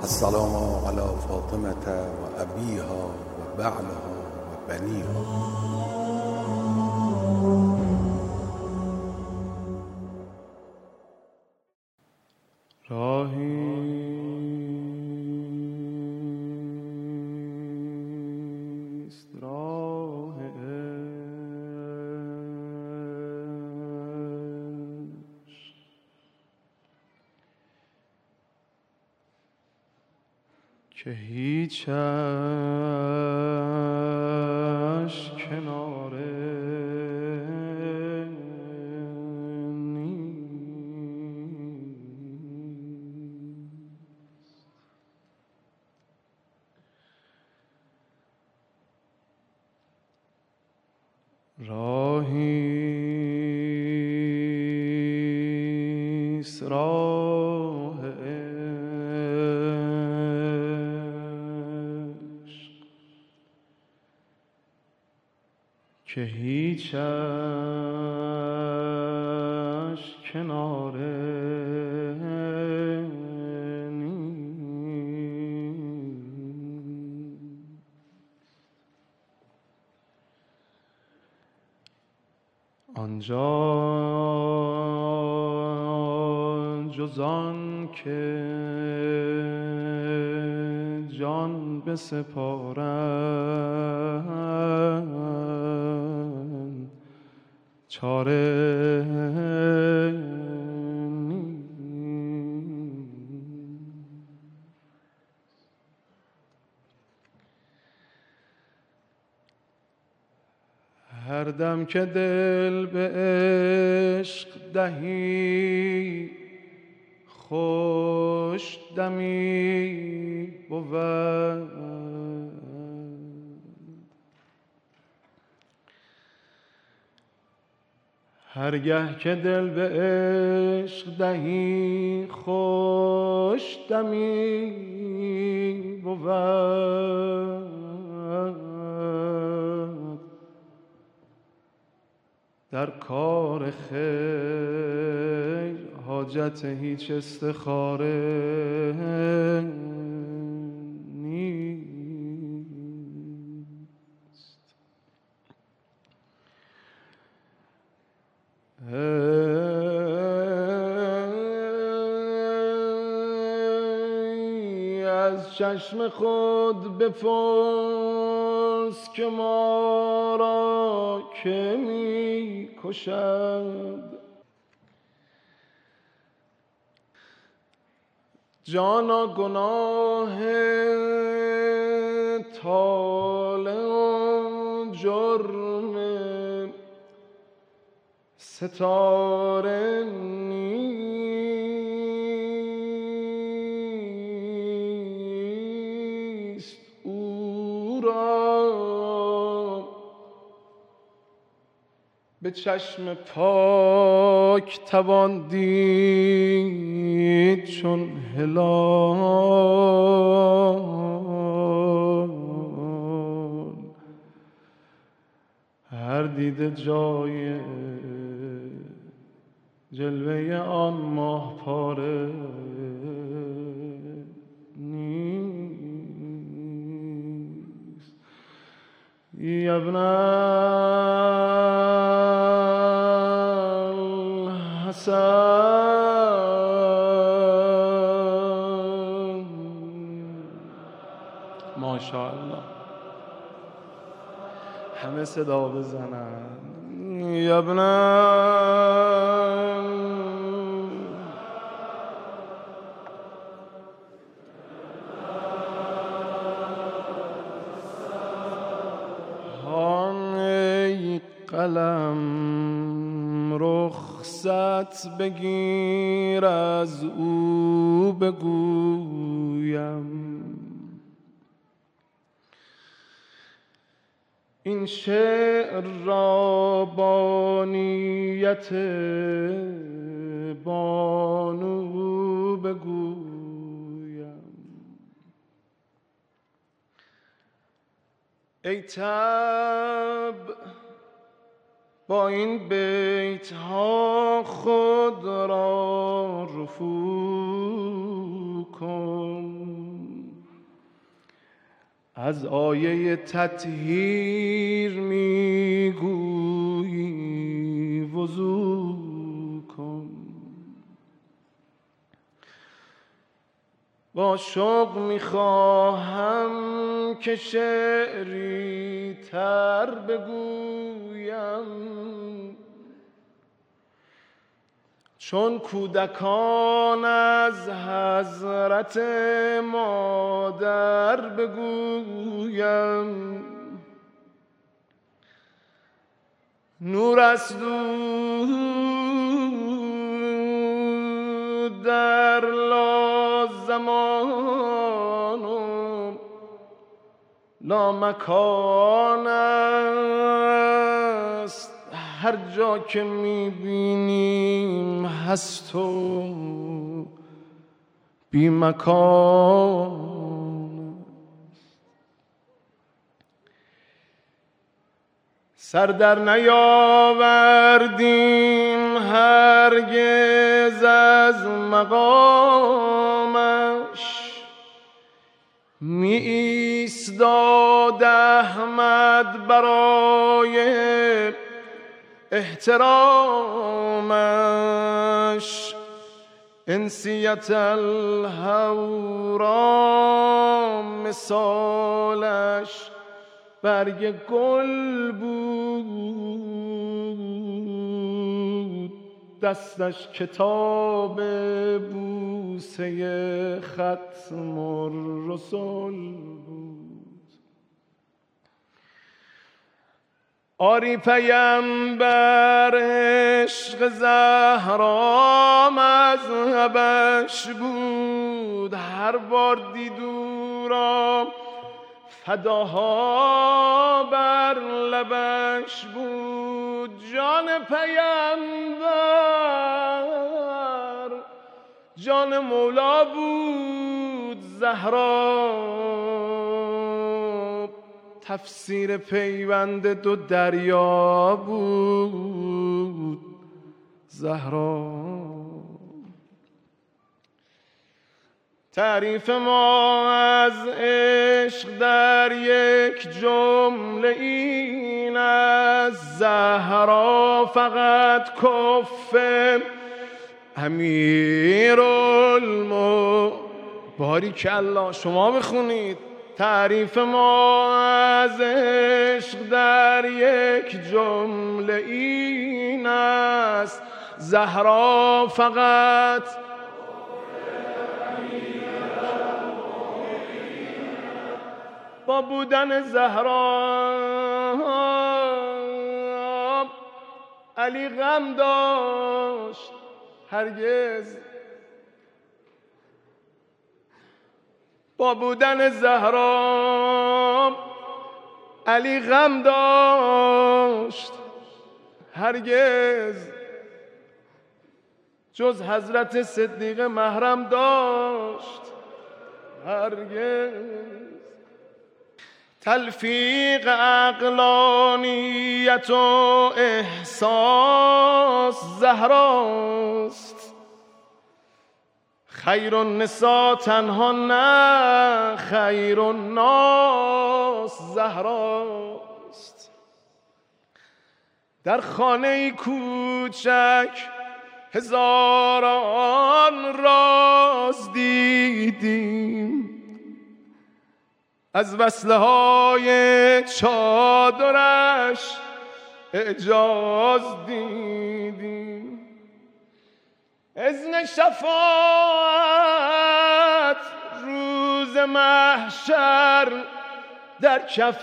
السلام على فاطمة وأبيها وبعلها وبنيها. راهیست راه عشق که هیچش کناره راهیست راه عشق که هیچش کناره آنجا جز آن که جان بسپارند چاره نیست. هر دم که دل به عشق دهی خوش دمی بود. هرگه که دل به عشق دهی خوش دمی بود. در کار خیر حاجت هیچ استخاره نیست. ای از چشم خود بپرس که ما را که می کشد. جانا گناه طالع و جرم ستاره نیست. او را به چشم پاک توان دید چون هلال. هر دیده جای جلوه آن ماه پاره نیست. یا ابن الحسن ماشاءالله همه صدا بزنن. یا ابن ای قلم رخصت بگیر از او بگویم. این شعر را با نیت بانو بگویم. ای طبع با این بیت ها خود را رفو کن. از آیه تطهیر میگویی وضو کن. با شوق میخواهم که شعری تر بگویم، چون کودکان از حضرت مادر بگویم. نور است دود در لازمان و لامکان است، هر جا که میبینیم هست و بی مکان. سر در نیاوردیم هرگز از مقامش، می ایستاد احمد برای احترامش. انسیت الهورا مثالش برگ گل بود، دستش کتاب بوسه ختم الرسل بود. آری پیمبر عشق زهرا مذهبش بود، هر بار دید او را فداها بر لبش بود. جان پیمبر جان مولا بود، زهرا تفسیر پیوند دو دریا بود، زهرا. تعریف ما از عشق در یک جمله این است، زهرا فقط کف باریکالله شما بخونید. تعریف ما از عشق در یک جمله این است، زهرا فقط با بودن زهرا علی غم داشت هرگز، با بودن زهرا علی غم داشت هرگز، جز حضرت صدیق محرم داشت هرگز. تلفیق عقلانیت و احساس زهراست، خیر النساء تنها نه، خیر الناس زهراست. در خانه کوچک هزاران راز دیدیم، از وصله های چادرش اعجاز دیدیم. اذن شفاعت روز محشر در کف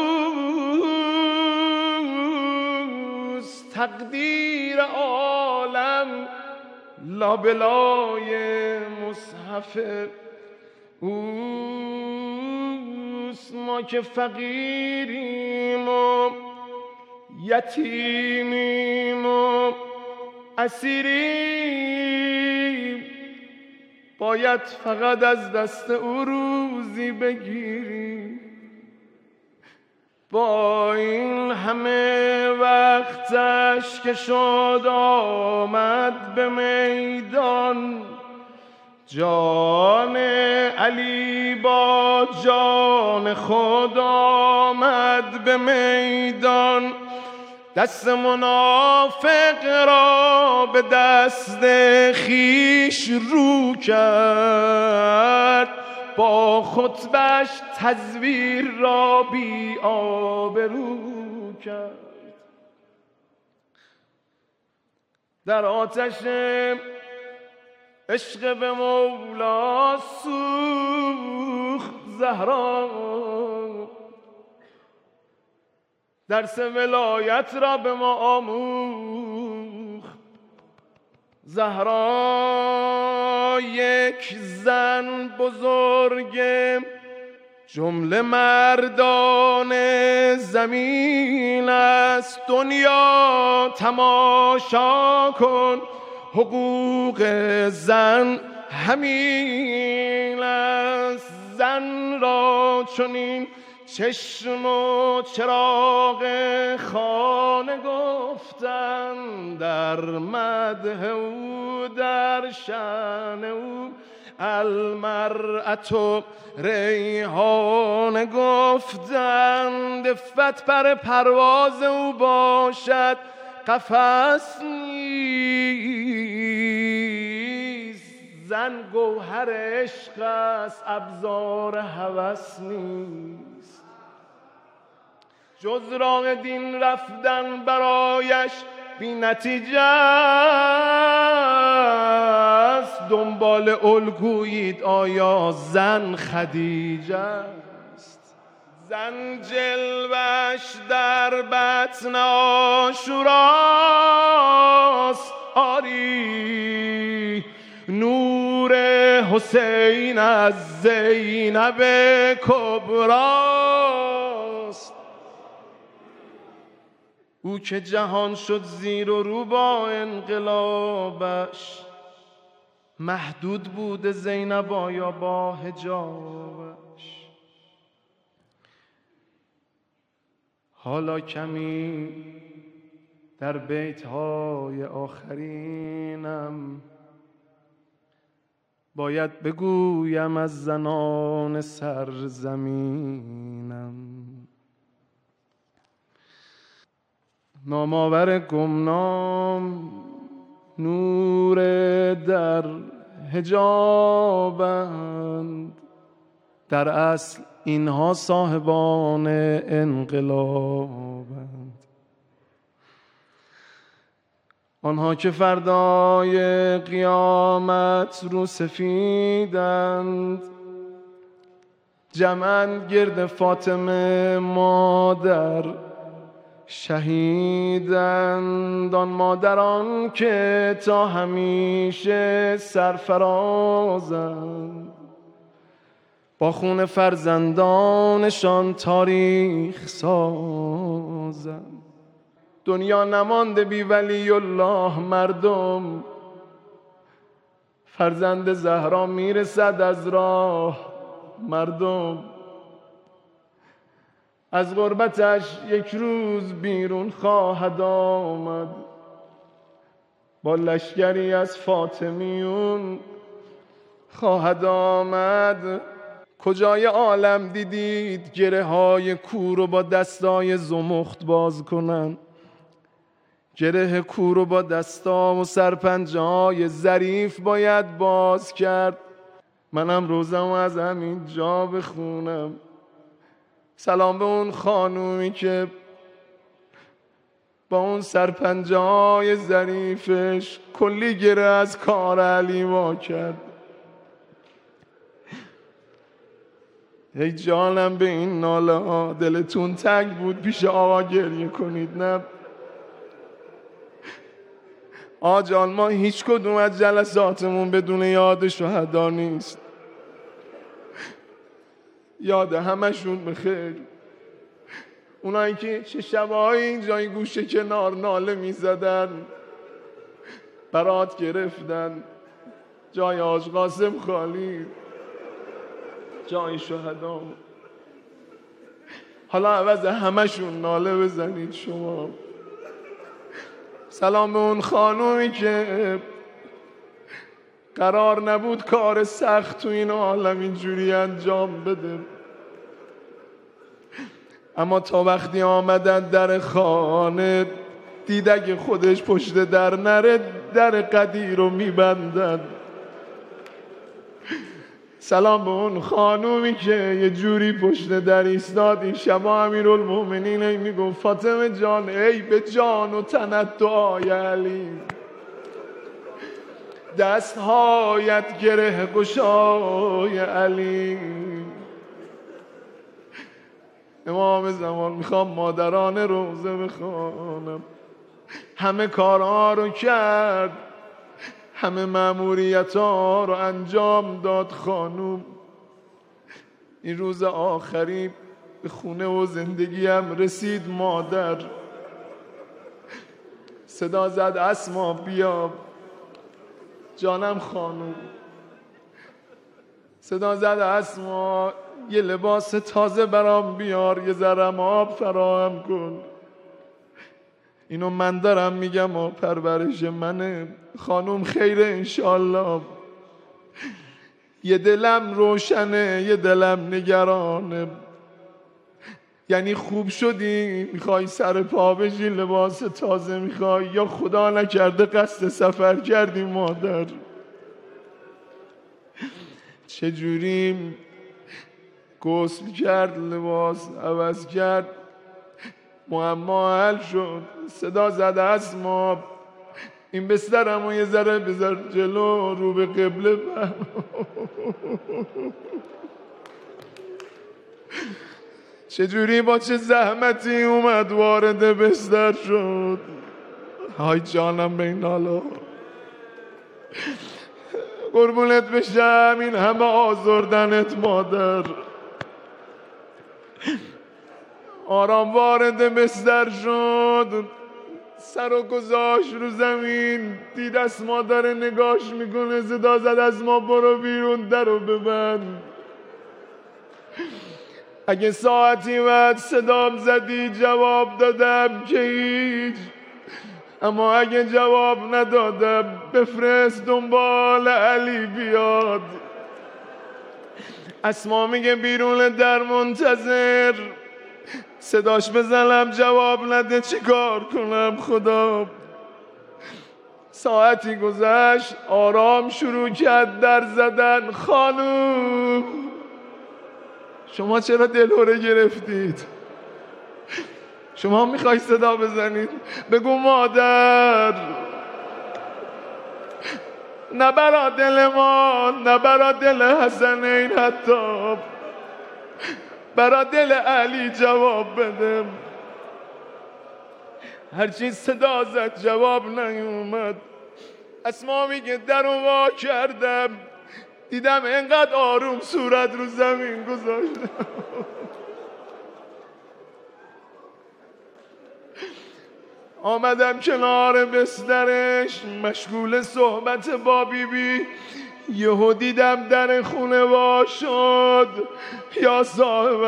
اوست، تقدیر عالم لابلای مصحف اوست. ما که فقیریم و یتیمیم و اسیریم، باید فقط از دست او روزی بگیریم. با این همه وقتش که شد آمد به میدان، جان علی با جان خود آمد به میدان، دست منافق را به دست خیش رو کرد، با خطبش تزویر را بی آبرو کرد. در آتش عشق به مولا سوخت زهرا، درس ولایت را به ما آموخت زهرا. یک زن بزرگ جمله مردان زمین است، دنیا تماشا کن حقوق زن همین است. زن را چنین چشم و چراغ خانه گفتن، در مدح او در شأن او المرأة ریحانه گفتند. عفت پر پرواز او باشد قفس نیست، زن گوهر عشق است ابزار هوس نیست. جز راه دین رفتن برایش بی نتیجه است، دنبال الگویید آیا زن خدیجه است. زن جلوش در بطن عاشوراست، آری نور حسین از زینب کبراست. او که جهان شد زیر و رو با انقلابش، محدود بود زینب آیا با حجابش. حالا کمی در بیت‌های آخرینم باید بگویم از زنان سرزمینم. نامآور گمنام نور در حجابند، در اصل اینها صاحبان انقلابند. آنها که فردای قیامت رو سفیدند، جمعند گرد فاطمه مادر شهیدند. آن مادران که تا همیشه سرفرازند، با خون فرزندانشان تاریخ سازند. دنیا نمانده بی ولی الله مردم، فرزند زهرا میرسد از راه مردم. از غربتش یک روز بیرون خواهد آمد، با لشکری از فاطمیون خواهد آمد. کجای عالم دیدید گره های کور رو با دستای زمخت باز کنن؟ گره کور رو با دستا و سرپنجه های ظریف باید باز کرد. منم روزم از همین جا بخونم. سلام به اون خانومی که با اون سرپنجه های ظریفش کلی گره از کار علی وا کرد. ای جانم به این ناله ها دلتون تنگ بود پیش آقا گریه کنید؟ نه آقا جان، ما هیچ کدوم از جلساتمون بدون یاد شهدا نیست. یاد همشون بخیر. اونایی که چه شبایی اینجای گوشه کنار ناله میزدن، برات گرفتن، جای حاج قاسم خالی، جای شهدا. حالا عوض همشون ناله بزنید شما. سلام به اون خانومی که قرار نبود کار سخت تو این عالم اینجوری انجام بده، اما تا وقتی آمدن در خانه دید اگه خودش پشت در نره در قدیر رو میبندن. سلام به اون خانومی که یه جوری پشت در ایستاد. این شبا امیرالمومنین ای میگو فاطمه جان ای به جان و تنت دعای علی، دستهایت گره گشای علی. امام زمان میخوام مادران روزه بخوانم. همه کارها رو کرد، همه مأموریت ها رو انجام داد خانوم. این روز آخری به خونه و زندگیم رسید مادر. صدا زد اسما بیا. جانم خانوم. صدا زد اسما یه لباس تازه برام بیار، یه ذرم آب فراهم کن. اینو من دارم میگم و پرورش منه. خانوم خیره انشالله. یه دلم روشنه یه دلم نگرانه. یعنی خوب شدی میخوای سر پا بشی لباس تازه میخوای، یا خدا نکرده قصد سفر کردی مادر؟ چجوری غسل کرد، لباس عوض کرد، معما حل شد. صدا زده اسما این بسترم و یه ذره بذار جلو رو به قبله. چجوری با چه زحمتی اومد وارد بستر شد. های جانم به این حالا قربونت بشم این همه آزردنت مادر. آرام وارد بستر شد، سر و گذاشت رو زمین، دید اسما داره نگاش میکنه. صدا زد اسما برو بیرون در رو ببند. اگه ساعتی بعد صدام زدی جواب دادم که هیچ، اما اگه جواب ندادم بفرست دنبال علی بیاد. اسما میگه بیرون در منتظر، صداش بزنم جواب نده چیکار کنم خدا. ساعتی گذشت، آرام شروع کرد در زدن. خانوم شما چرا دلهره گرفتید؟ شما میخوای صدا بزنید؟ بگو مادر. نه برا دل ما، نه برا دل حسنین، حتی برا دل علی جواب بده. هرچی صدا زد جواب نیومد. اسما میگه در رو وا کردم، دیدم انقدر آروم صورت رو زمین گذاشتم. آمدم کنار بسترش مشغول صحبت با بیبی. یهو دیدم در خونه وا شد. یا صاحب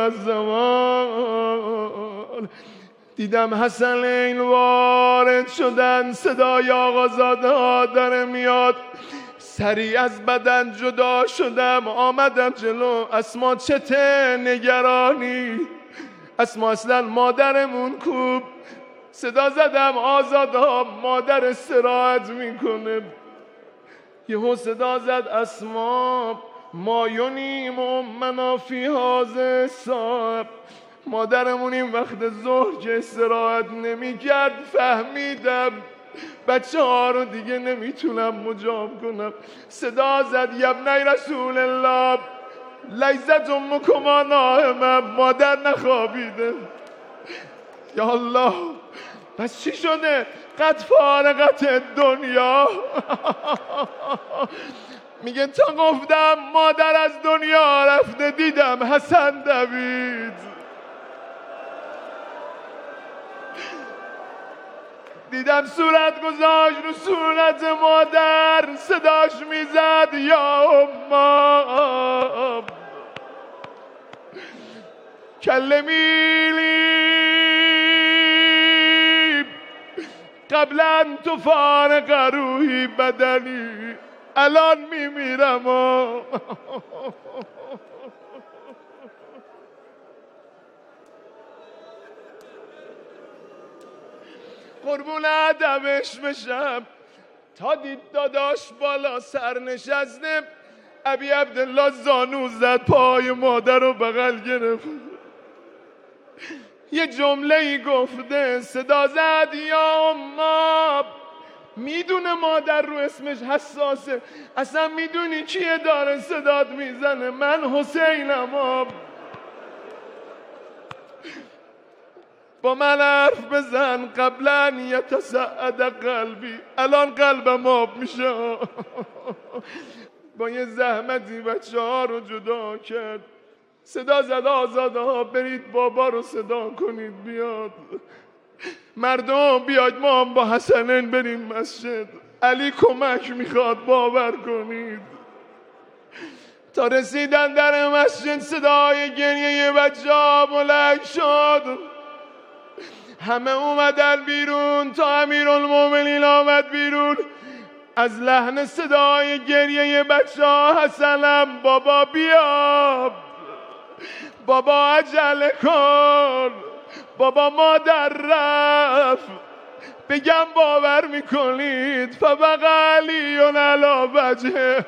الزمان، دیدم حسنین وارد شدن. صدای آقازاده ها داره میاد. سریع از بدن جدا شدم، آمدم جلو. اسما چته نگرانی؟ اسما اصلا مادرمون کوب. صدا زدم آزاده ها مادر استراحت میکنه. یهو صدا زد اسما مایونیم و منافی هازه صاحب. مادرمون این وقت ظهر که استراحت نمی کرد فهمیدم بچه ها رو دیگه نمیتونم مجاب کنم. صدا زد یبنی رسول الله لیزت امکما نائمه، مادر نخوابیده. یا الله پس چی شده؟ قد فارقت دنیا. میگه تا گفتم مادر از دنیا رفته دیدم حسن دوید. دیدم صورت گذاشت رو صورت مادر. صداش میزد یا امم کلمیلی قبل ان تفارق روحی بدنی. الان میمیرم قربون ادبش بشم تا دید داداش بالا سر نشسته ابی عبدالله زانو زد پای مادر رو بغل گرفت یه جمله ای گفته صدا زد یا اما میدونه مادر رو اسمش حساسه اصلا میدونی کیه داره صدات میزنه من حسینم با من حرف بزن قبلا یتسعد قلبی الان قلبم آب میشه با یه زحمتی بچه ها رو جدا کرد صدا زد آزاده ها برید بابا رو صدا کنید بیاد مردم بیاید ما هم با حسنین بریم مسجد علی کمک میخواد باور کنید تا رسیدن در مسجد صدای گریه بچه ها بلند شد همه اومدن بیرون تا امیرالمومنین آمد بیرون از لحن صدای گریه بچه ها حسنم بابا بیا بابا عجله کن بابا مادر رفت بگم باور میکنید فبقى علی علی وجهه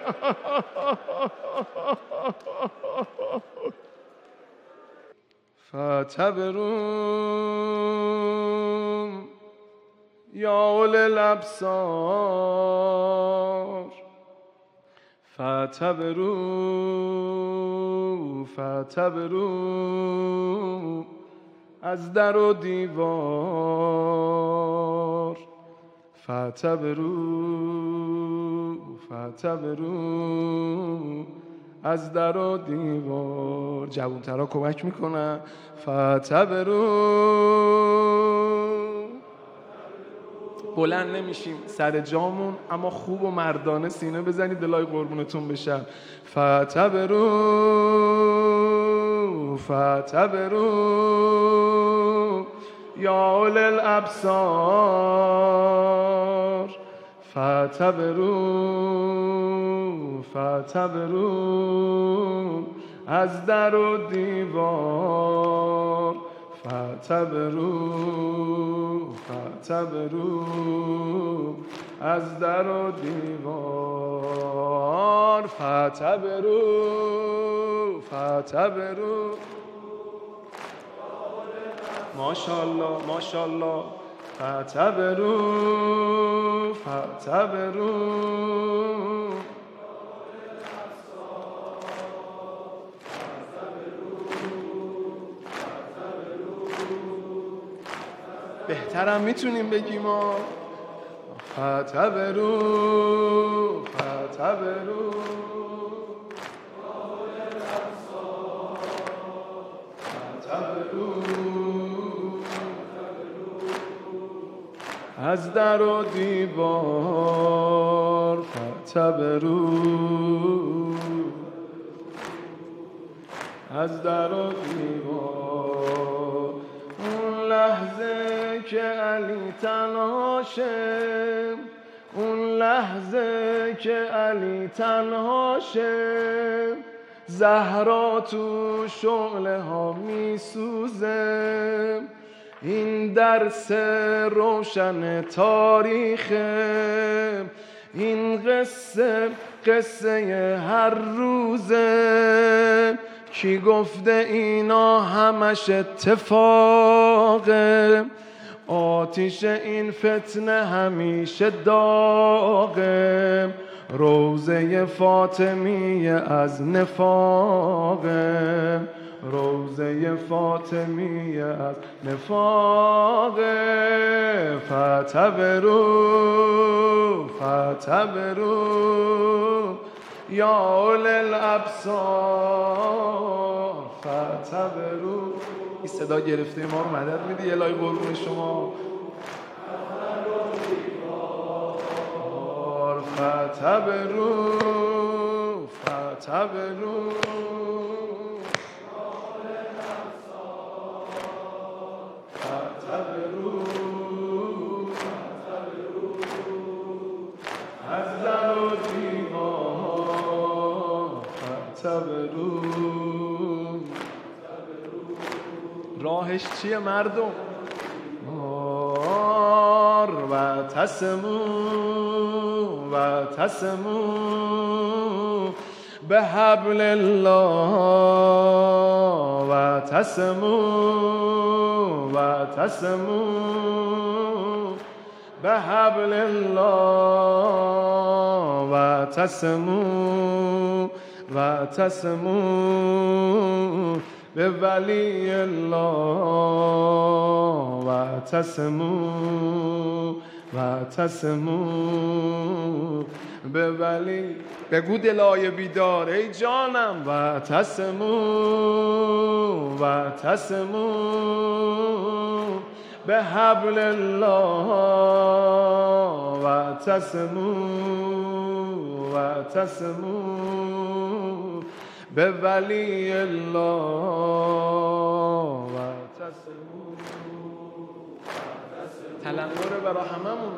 فاعتبروا یا اولی الابصار فاعتبروا از در و دیوار فاعتبروا از در و دیوار جوان‌ترا کمک میکنن فاعتبروا بلند نمیشیم سر جامون اما خوب و مردانه سینه بزنید دلای قربونتون بشم فاعتبروا یا اولی الابصار فاعتبروا از در و دیوار فاعتبروا از در و دیوار فاعتبروا ماشاءالله ماشاءالله فاعتبروا بهترم میتونیم بگیم فاعتبروا از در و دیوار فاعتبروا از در و دیوار اون لحظه که علی تنهاشه اون لحظه که علی تنهاشه زهرا تو شعله ها میسوزه این درس روشن تاریخه این قصه هر روزه کی گفته اینا همش اتفاقه آتیش این فتنه همیشه داغه روزه فاطمیه از نفاقه روزه فاطمیه از نفاقه فاعتبروا یا اولی الابصار فاعتبروا این صدا گرفته ما رو مدد میدی الهی قربون شما فاعتبروا از در و دیوار راهش چیه مردم؟ و تسمو به حبل الله و تسمو به حبل الله و تسمو به ولی الله و تسمو به ولی. بگو دلای بیدار ای جانم و تسمو به حبل الله و تسمو به ولی الله و تسمو. تلنگر برا هممون.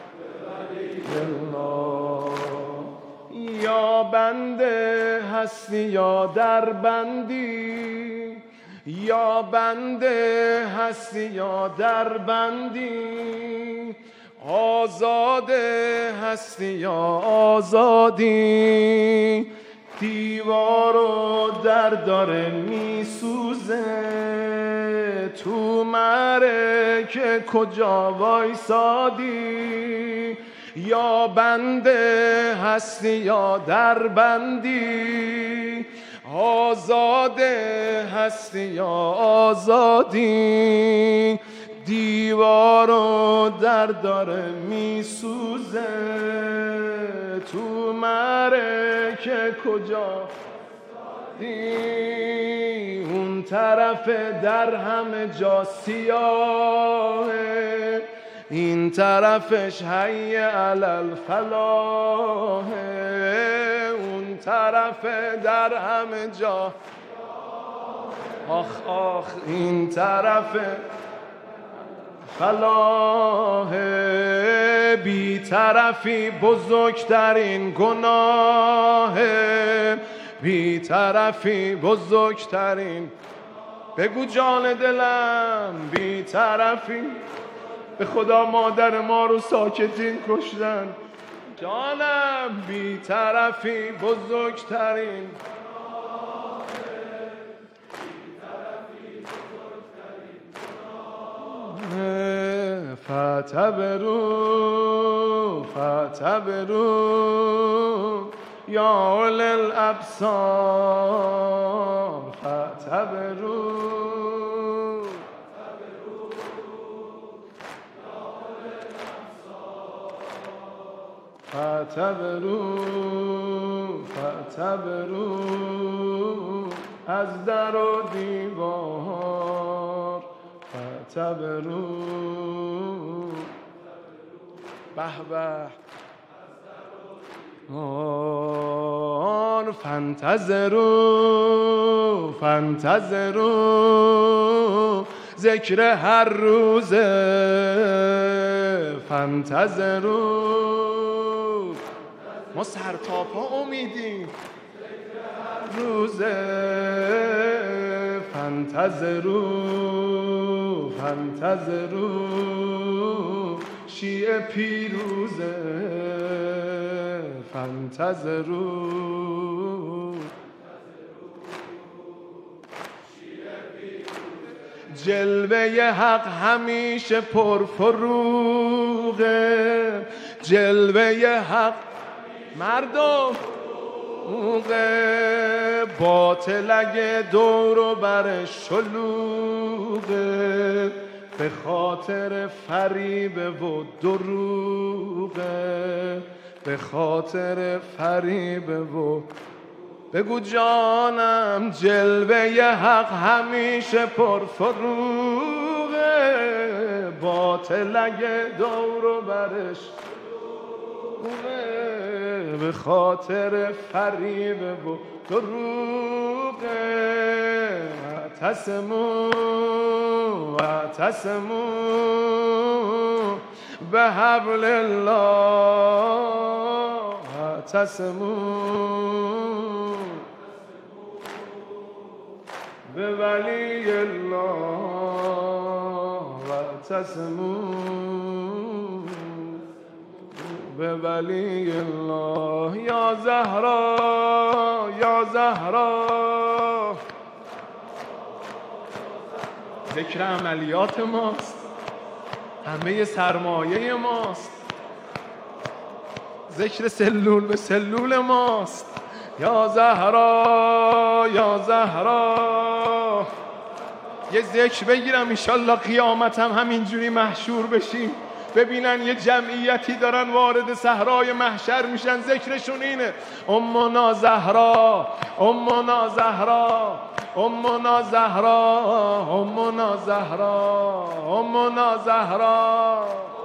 یا بنده هستی یا در بندی، یا بنده هستی یا در بندی، آزاده هستی یا آزادی، دیوار و در داره می سوزه، تو مره که کجا وایسادی، یا بنده هستی یا در بندی، آزاده هستی یا آزادی، دیوار و در داره می سوزه، تو مره که کجا دی، اون طرف در همه جا سیاهه، این طرفش حی علی الفلاحه، اون طرف در همه جا آخ آخ، این طرف فلاحه، بی طرفی بزرگترین گناهه، بی طرفی بزرگترین. بگو جان دلم بی طرفی. به خدا مادر ما رو ساکتین کشتن، جانم بی طرفی بزرگترین. فتبرو یا اول الابصار، فتبرو از در و دیوار، فتبرو به به فانتظرو ذکر هر روزه، فانتظرو ما سر تا پا امیدیم روزه، فانتظرو شیعه پیروزه، فانتظرو جلوه حق همیشه پرفروغه، جلوه حق مردم باطل اگه دور و برش شلوغه، به خاطر فریب و دروغه، به خاطر فریب و. بگو جانم جلوه حق همیشه پرفروغه، باطل اگه دور و برش به خاطر فریب و دروغه. تسمو به حبل الله، تسمو به ولی الله واعتصموا به ولی الله. یا زهرا یا زهرا، ذکر عملیات ماست، همه سرمایه ماست، ذکر سلول به سلول ماست. یا زهرا یا زهرا، یه ذکر بگیرم انشالله قیامتم همینجوری محشور بشیم، ببینن یه جمعیتی دارن وارد صحرای محشر میشن، ذکرشون اینه: امنا زهرا امنا زهرا امنا زهرا امنا زهرا امنا زهرا.